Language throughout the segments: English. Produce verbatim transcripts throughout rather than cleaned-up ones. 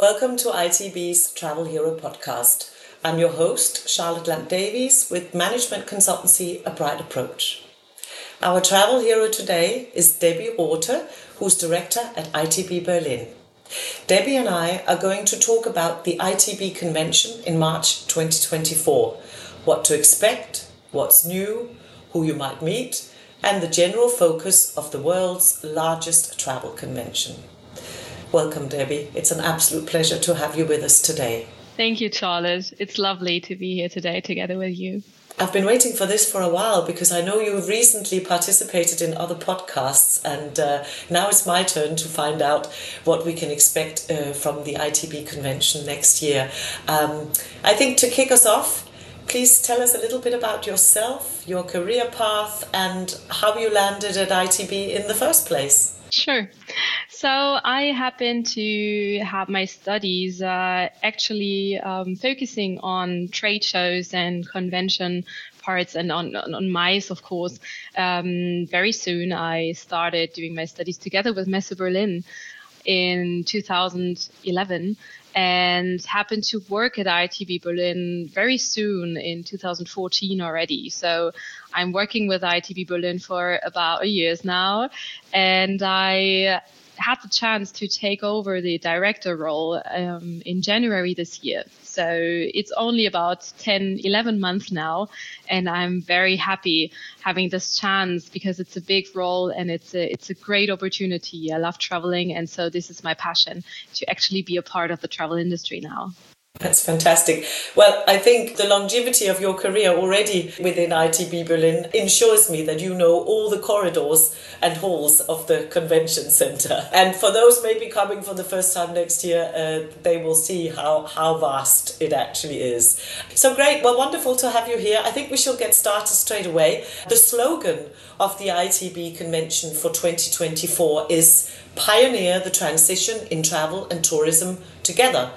Welcome to I T B's Travel Hero podcast. I'm your host, Charlotte Lamp-Davies, with management consultancy A Bright Approach. Our travel hero today is Debbie Rothe, who's director at I T B Berlin. Debbie and I are going to talk about the I T B convention in March twenty twenty-four, what to expect, what's new, who you might meet, and the general focus of the world's largest travel convention. Welcome, Debbie. It's an absolute pleasure to have you with us today. Thank you, Charlotte. It's lovely to be here today together with you. I've been waiting for this for a while because I know you've recently participated in other podcasts, and uh, now it's my turn to find out what we can expect uh, from the I T B convention next year. Um, I think to kick us off, please tell us a little bit about yourself, your career path, and how you landed at I T B in the first place. Sure. So I happen to have my studies uh, actually um, focusing on trade shows and convention parts and on, on, on MICE, of course. Um, very soon I started doing my studies together with Messe Berlin in two thousand eleven and happened to work at I T B Berlin very soon in two thousand fourteen already. So I'm working with I T B Berlin for about a year now, and I had the chance to take over the director role um, in January this year. So it's only about ten, eleven months now, and I'm very happy having this chance because it's a big role and it's a, it's a great opportunity. I love traveling, and so this is my passion to actually be a part of the travel industry now. That's fantastic. Well, I think the longevity of your career already within I T B Berlin ensures me that you know all the corridors and halls of the convention center. And for those maybe coming for the first time next year, uh, they will see how, how vast it actually is. So great. Well, wonderful to have you here. I think we shall get started straight away. The slogan of the I T B convention for twenty twenty-four is "Pioneer the transition in travel and tourism together."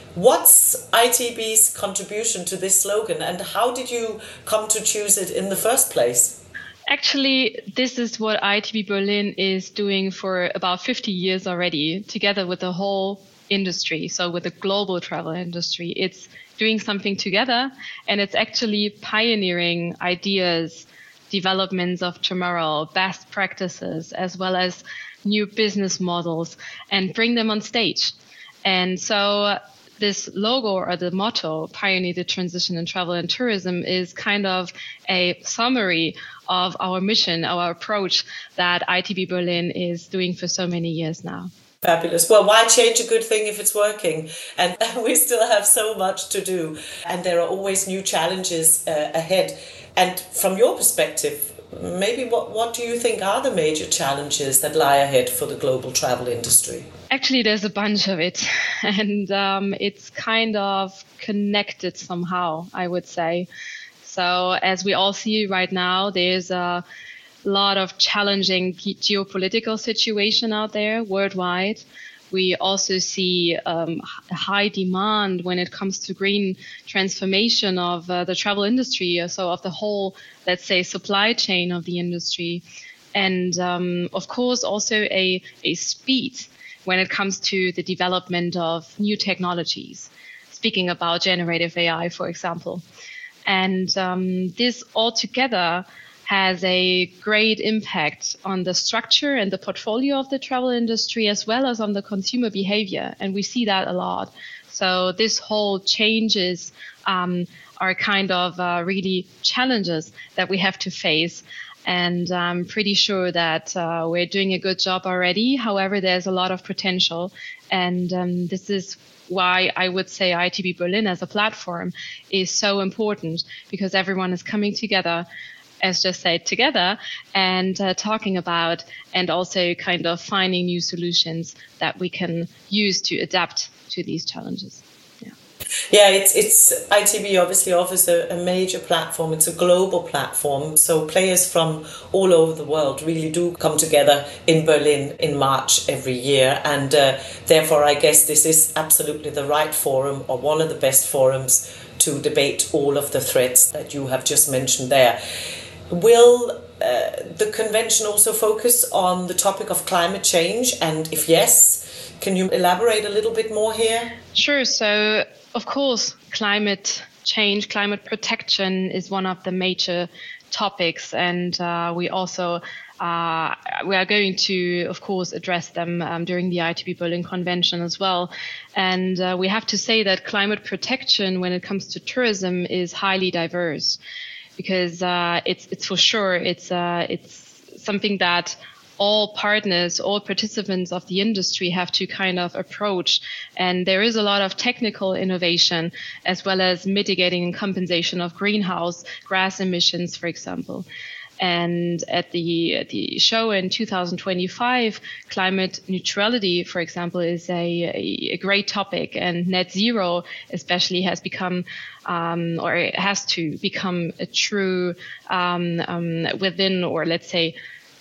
What's I T B's contribution to this slogan, and how did you come to choose it in the first place? Actually, this is what I T B Berlin is doing for about fifty years already, together with the whole industry, so with the global travel industry. It's doing something together, and it's actually pioneering ideas, developments of tomorrow, best practices, as well as new business models, and bring them on stage. And so this logo or the motto, Pioneer the Transition in Travel and Tourism, is kind of a summary of our mission, our approach that I T B Berlin is doing for so many years now. Fabulous. Well, why change a good thing if it's working? And we still have so much to do, and there are always new challenges uh, ahead. And from your perspective, maybe what, what do you think are the major challenges that lie ahead for the global travel industry? Actually, there's a bunch of it, and um, it's kind of connected somehow, I would say. So as we all see right now, there's a lot of challenging geopolitical situation out there worldwide. We also see um, high demand when it comes to green transformation of uh, the travel industry, so of the whole, let's say, supply chain of the industry. And um, of course, also a, a speed when it comes to the development of new technologies, speaking about generative A I, for example. And um, this all together has a great impact on the structure and the portfolio of the travel industry, as well as on the consumer behavior. And we see that a lot. So this whole changes um, are kind of uh, really challenges that we have to face. And I'm pretty sure that uh, we're doing a good job already. However, there's a lot of potential. And um, this is why I would say I T B Berlin as a platform is so important, because everyone is coming together, as just said, together and uh, talking about and also kind of finding new solutions that we can use to adapt to these challenges. Yeah, yeah it's, it's I T B obviously offers a, a major platform. It's a global platform. So players from all over the world really do come together in Berlin in March every year. And uh, therefore, I guess this is absolutely the right forum, or one of the best forums, to debate all of the threats that you have just mentioned there. Will uh, the convention also focus on the topic of climate change? And if yes, Can you elaborate a little bit more here? Sure. So, of course, climate change, climate protection is one of the major topics, and uh, we also uh, we are going to, of course, address them um, during the I T B Berlin Convention as well. And uh, we have to say that climate protection, when it comes to tourism, is highly diverse, because uh, it's it's for sure it's uh, it's something that all partners, all participants of the industry have to kind of approach. And there is a lot of technical innovation, as well as mitigating and compensation of greenhouse gas emissions, for example. And at the, at the show in two thousand twenty-five, climate neutrality, for example, is a, a, a great topic, and net zero especially has become um, or it has to become a true um, um, within, or let's say,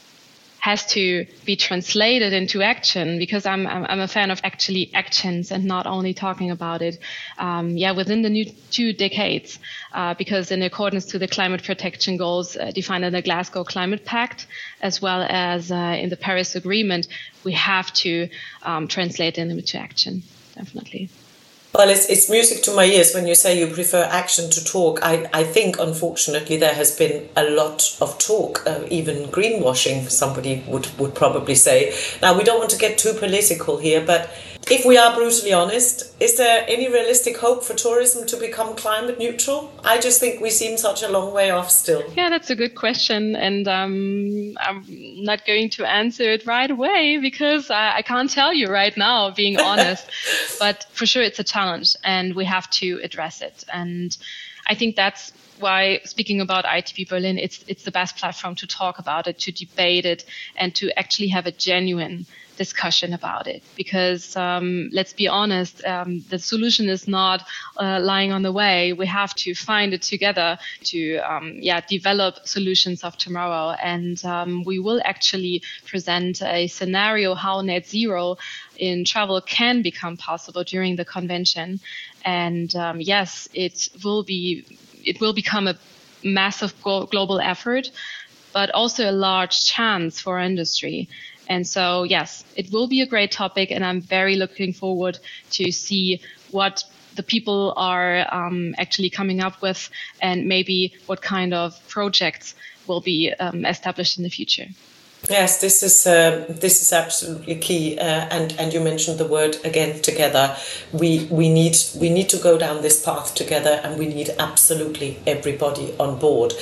has to be translated into action, because I'm I'm a fan of actually actions and not only talking about it. Um, yeah, within the new two decades, uh, because in accordance to the climate protection goals uh, defined in the Glasgow Climate Pact, as well as uh, in the Paris Agreement, we have to um, translate them into action. Definitely. Well, it's, it's music to my ears when you say you prefer action to talk. I, I think, unfortunately, there has been a lot of talk, uh, even greenwashing, somebody would, would probably say. Now, we don't want to get too political here, but if we are brutally honest, is there any realistic hope for tourism to become climate neutral? I just think we seem such a long way off still. Yeah, that's a good question. And um, I'm not going to answer it right away, because I, I can't tell you right now, being honest. But for sure, it's a challenge, and we have to address it. And I think that's why, speaking about I T B Berlin, it's it's the best platform to talk about it, to debate it, and to actually have a genuine discussion about it. Because um, let's be honest, um, the solution is not uh, lying on the way. We have to find it together to um, yeah develop solutions of tomorrow. And um, we will actually present a scenario how net zero in travel can become possible during the convention. And um, yes, it will be it will become a massive global effort, but also a large chance for our industry. And so, yes, it will be a great topic, and I'm very looking forward to see what the people are um, actually coming up with, and maybe what kind of projects will be um, established in the future. Yes, this is uh, this is absolutely key, uh, and and you mentioned the word again, together. We we need we need to go down this path together, and we need absolutely everybody on board.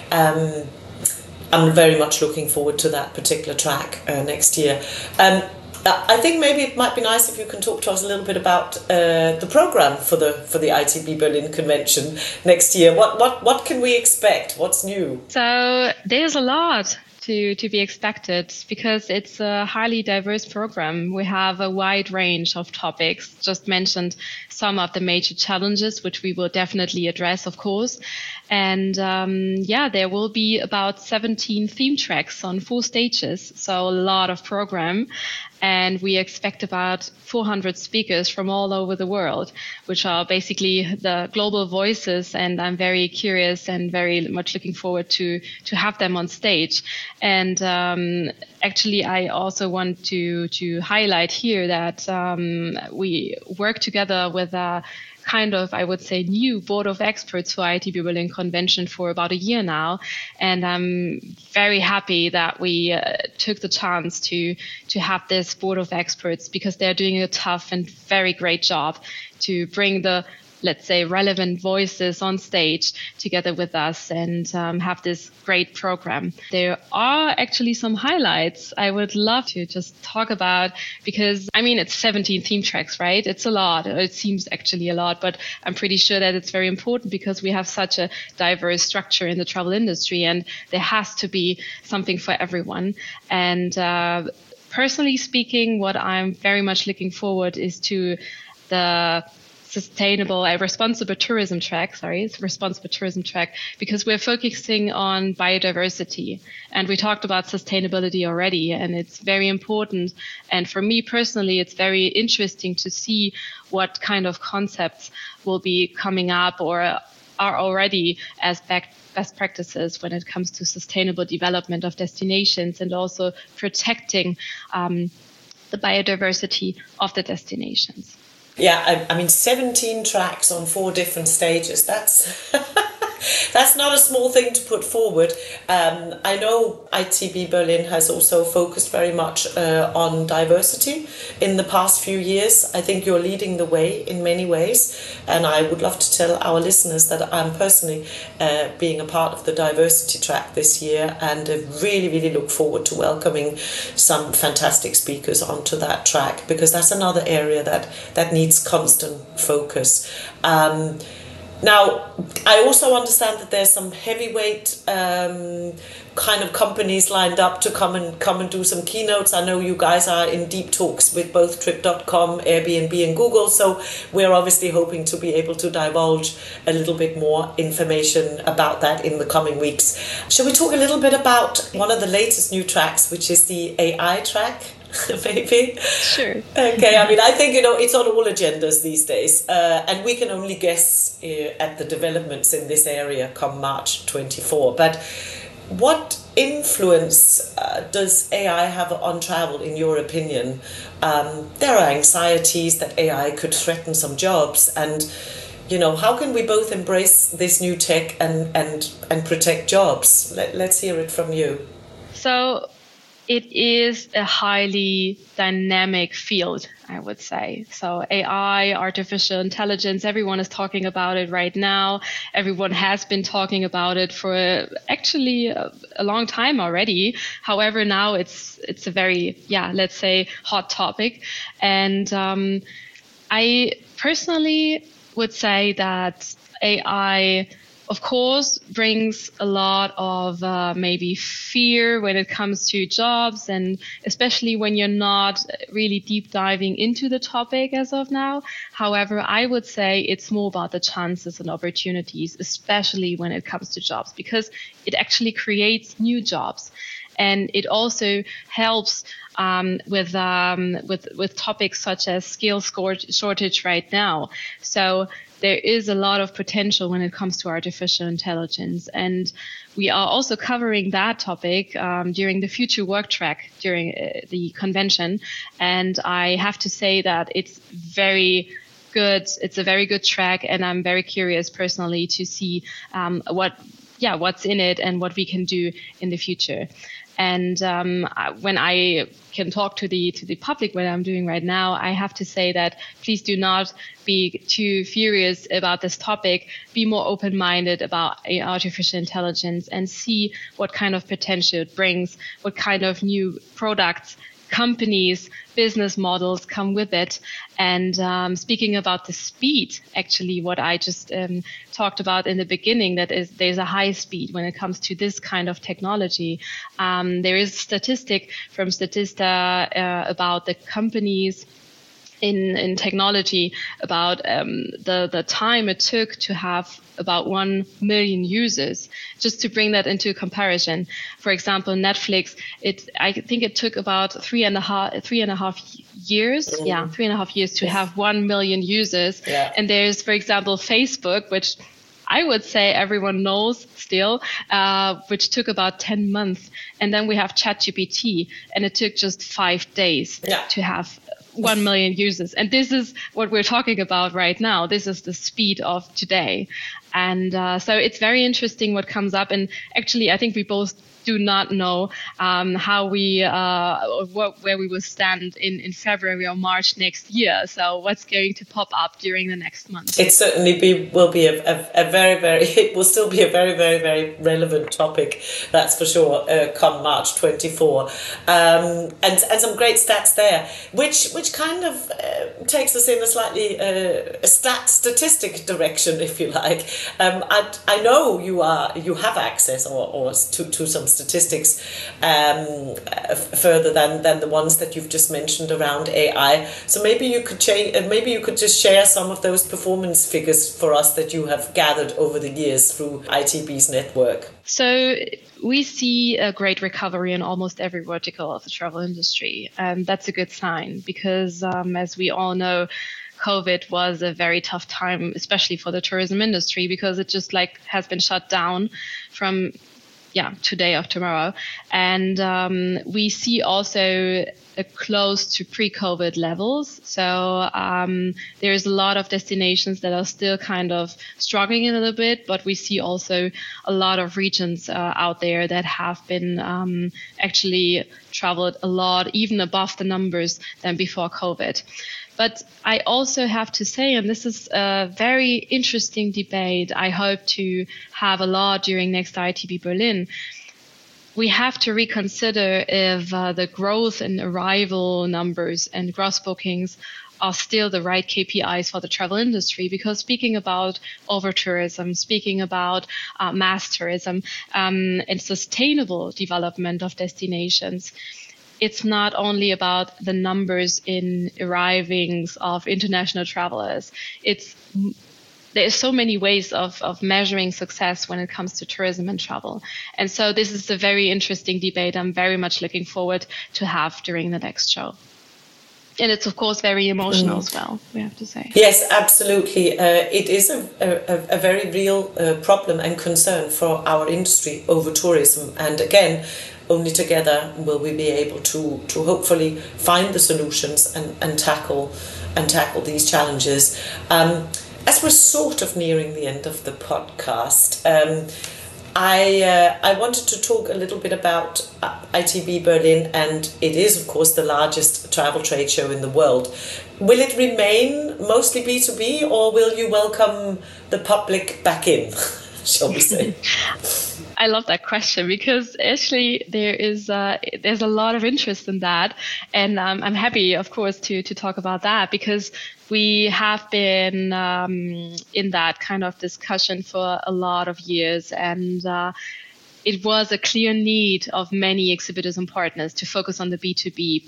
Um, I'm very much looking forward to that particular track uh, next year. Um, I think maybe it might be nice if you can talk to us a little bit about uh, the program for the for the I T B Berlin Convention next year. What what what can we expect? What's new? So there's a lot to to be expected, because it's a highly diverse program. We have a wide range of topics. Just mentioned some of the major challenges, which we will definitely address, of course. And um, yeah, there will be about seventeen theme tracks on four stages, so a lot of program. And we expect about four hundred speakers from all over the world, which are basically the global voices. And I'm very curious and very much looking forward to, to have them on stage. And um, actually, I also want to, to highlight here that um, we work together with a kind of, I would say, new board of experts for I T B Berlin Convention for about a year now. And I'm very happy that we uh, took the chance to, to have this board of experts, because they're doing a tough and very great job to bring the, let's say, relevant voices on stage together with us and um, have this great program. There are actually some highlights I would love to just talk about, because, I mean, it's seventeen theme tracks, right? It's a lot. It seems actually a lot, but I'm pretty sure that it's very important, because we have such a diverse structure in the travel industry, and there has to be something for everyone. And uh, personally speaking, what I'm very much looking forward is to the sustainable, a responsible tourism track, sorry, it's a responsible tourism track, because we're focusing on biodiversity. And we talked about sustainability already, and it's very important. And for me personally, it's very interesting to see what kind of concepts will be coming up or are already as best practices when it comes to sustainable development of destinations, and also protecting um, the biodiversity of the destinations. Yeah, I, I mean, seventeen tracks on four different stages. That's that's not a small thing to put forward. Um, I know I T B Berlin has also focused very much uh, on diversity in the past few years. I think you're leading the way in many ways, and I would love to tell our listeners that I'm personally uh, being a part of the diversity track this year, and uh, really, really look forward to welcoming some fantastic speakers onto that track, because that's another area that, that needs constant focus. Um, Now, I also understand that there's some heavyweight um, kind of companies lined up to come and come and do some keynotes. I know you guys are in deep talks with both Trip dot com, Airbnb and Google, so we're obviously hoping to be able to divulge a little bit more information about that in the coming weeks. Shall we talk a little bit about one of the latest new tracks, which is the A I track? Maybe. Sure. Okay, I mean, I think, you know, it's on all agendas these days, uh, and we can only guess uh, at the developments in this area come March twenty-fourth. But what influence uh, does A I have on travel, in your opinion? Um, there are anxieties that A I could threaten some jobs, and, you know, how can we both embrace this new tech and, and, and protect jobs? Let, let's hear it from you. So, it is a highly dynamic field, I would say. So A I, artificial intelligence, everyone is talking about it right now. Everyone has been talking about it for actually a, a long time already. However, now it's it's a very, yeah, let's say hot topic. And um, I personally would say that A I, of course, brings a lot of uh, maybe fear when it comes to jobs, and especially when you're not really deep diving into the topic as of now. However, I would say it's more about the chances and opportunities, especially when it comes to jobs, because it actually creates new jobs. And it also helps um, with um, with with topics such as skill shortage right now. So there is a lot of potential when it comes to artificial intelligence. And we are also covering that topic um, during the Future Work track during uh, the convention. And I have to say that it's very good. It's a very good track. And I'm very curious personally to see um, what, yeah, what's in it and what we can do in the future. And um, when I can talk to the to the public, what I'm doing right now, I have to say that please do not be too furious about this topic. Be more open-minded about artificial intelligence and see what kind of potential it brings, what kind of new products, companies, business models come with it. And um, speaking about the speed, actually, what I just um, talked about in the beginning, that is, there's a high speed when it comes to this kind of technology. Um, there is a statistic from Statista uh, about the companies in, in technology, about um, the, the time it took to have about one million users. Just to bring that into comparison, for example, Netflix, it I think it took about three and a half three and a half years, mm-hmm. yeah, three and a half years to yes. have one million users. Yeah. And there's, for example, Facebook, which I would say everyone knows still, uh, which took about ten months. And then we have ChatGPT, and it took just five days yeah. to have one million users. And this is what we're talking about right now. This is the speed of today. And uh, so it's very interesting what comes up. And actually, I think we both do not know um, how we, uh, what, where we will stand in, in February or March next year. So what's going to pop up during the next month? It certainly be, will be a, a, a very, very, it will still be a very, very, very relevant topic, that's for sure, uh, come March twenty-fourth. Um, and, and some great stats there, which which kind of uh, takes us in a slightly uh, a stat statistic direction, if you like. Um, I, I know you are you have access or, or to, to some statistics um, further than, than the ones that you've just mentioned around A I. So maybe you could cha- maybe you could just share some of those performance figures for us that you have gathered over the years through I T B's network. So we see a great recovery in almost every vertical of the travel industry. And that's a good sign because, um, as we all know, COVID was a very tough time, especially for the tourism industry, because it just like has been shut down from yeah, today or tomorrow. And um, we see also a close to pre-COVID levels. So um, there's a lot of destinations that are still kind of struggling a little bit, but we see also a lot of regions uh, out there that have been um, actually traveled a lot, even above the numbers than before COVID. But I also have to say, and this is a very interesting debate I hope to have a lot during next I T B Berlin, we have to reconsider if uh, the growth in arrival numbers and gross bookings are still the right K P Is for the travel industry. Because speaking about over-tourism, speaking about uh, mass tourism um, and sustainable development of destinations, it's not only about the numbers in arrivings of international travelers. It's There's so many ways of, of measuring success when it comes to tourism and travel. And so this is a very interesting debate I'm very much looking forward to have during the next show. And it's, of course, very emotional mm. as well, we have to say. Yes, absolutely. Uh, it is a, a, a very real uh, problem and concern for our industry, over tourism. And again, only together will we be able to, to hopefully find the solutions and, and tackle and tackle these challenges. Um, as we're sort of nearing the end of the podcast, um, I uh, I wanted to talk a little bit about I T B Berlin, and it is, of course, the largest travel trade show in the world. Will it remain mostly B two B, or will you welcome the public back in, shall we say? I love that question, because actually there is uh, there's a lot of interest in that, and um, I'm happy, of course, to to talk about that, because we have been um, in that kind of discussion for a lot of years, and uh, it was a clear need of many exhibitors and partners to focus on the B two B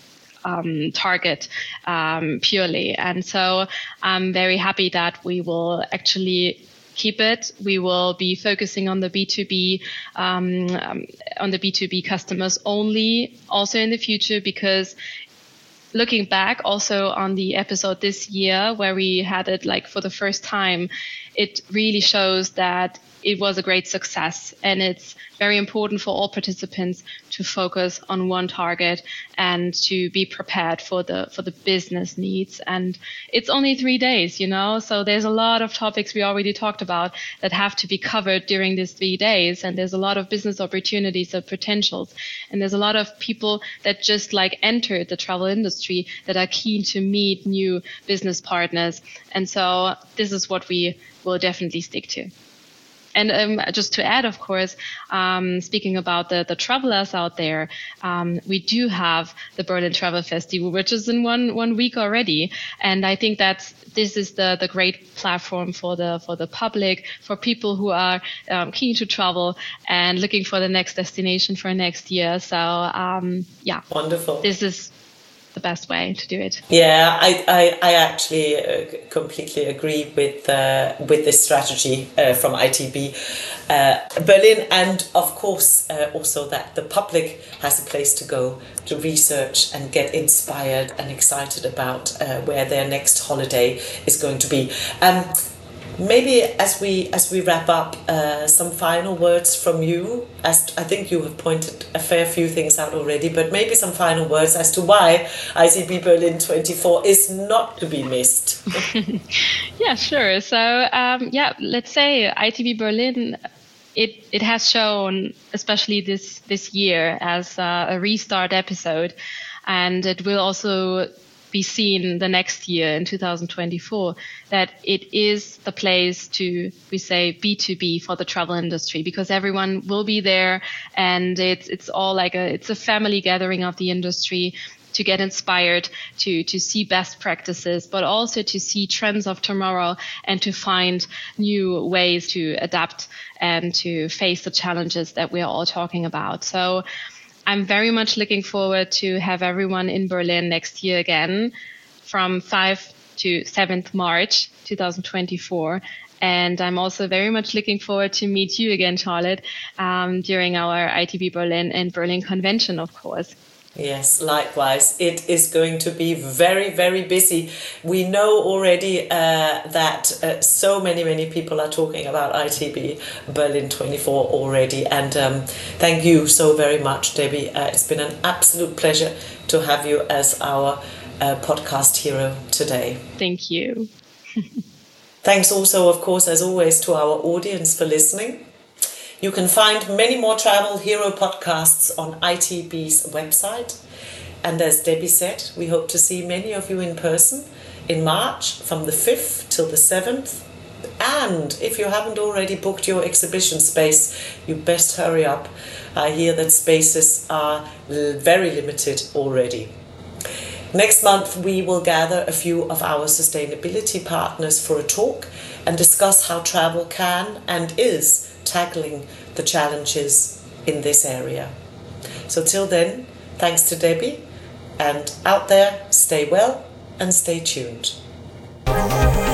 Um, target um, purely. And so I'm very happy that we will actually keep it. We will be focusing on the B two B, um, um, on the B two B customers only, also in the future, because looking back also on the episode this year where we had it like for the first time, it really shows that it was a great success, and it's very important for all participants to focus on one target and to be prepared for the for the business needs. And it's only three days, you know, so there's a lot of topics we already talked about that have to be covered during these three days. And there's a lot of business opportunities and potentials. And there's a lot of people that just like entered the travel industry that are keen to meet new business partners. And so this is what we will definitely stick to. And um, just to add, of course, um, speaking about the, the travelers out there, um, we do have the Berlin Travel Festival, which is in one one week already. And I think that this is the, the great platform for the for the public, for people who are um, keen to travel and looking for the next destination for next year. So, um, yeah, wonderful. This is the best way to do it. Yeah, I I, I actually uh, completely agree with uh, with this strategy uh, from I T B uh, Berlin, and of course uh, also that the public has a place to go to research and get inspired and excited about uh, where their next holiday is going to be. Um, Maybe as we as we wrap up, uh, some final words from you. As I think you have pointed a fair few things out already, but maybe some final words as to why I T B Berlin twenty-four is not to be missed. Yeah, sure. So um, yeah, let's say I T B Berlin. It it has shown, especially this this year, as uh, a restart episode, and it will also be seen the next year in two thousand twenty-four, that it is the place to, we say, B two B for the travel industry, because everyone will be there, and it's it's all like a it's a family gathering of the industry to get inspired, to to see best practices, but also to see trends of tomorrow and to find new ways to adapt and to face the challenges that we're all talking about. So I'm very much looking forward to have everyone in Berlin next year again, from fifth to seventh March two thousand twenty-four. And I'm also very much looking forward to meet you again, Charlotte, um, during our I T B Berlin and Berlin Convention, of course. Yes, likewise. It is going to be very, very busy. We know already uh, that uh, so many, many people are talking about I T B Berlin twenty-four already. And um, thank you so very much, Debbie. Uh, it's been an absolute pleasure to have you as our uh, podcast hero today. Thank you. Thanks also, of course, as always, to our audience for listening. You can find many more Travel Hero podcasts on I T B's website. And as Debbie said, we hope to see many of you in person in March from the fifth till the seventh. And if you haven't already booked your exhibition space, you best hurry up. I hear that spaces are very limited already. Next month, we will gather a few of our sustainability partners for a talk and discuss how travel can and is tackling the challenges in this area. So till then, thanks to Debbie, and out there, stay well and stay tuned.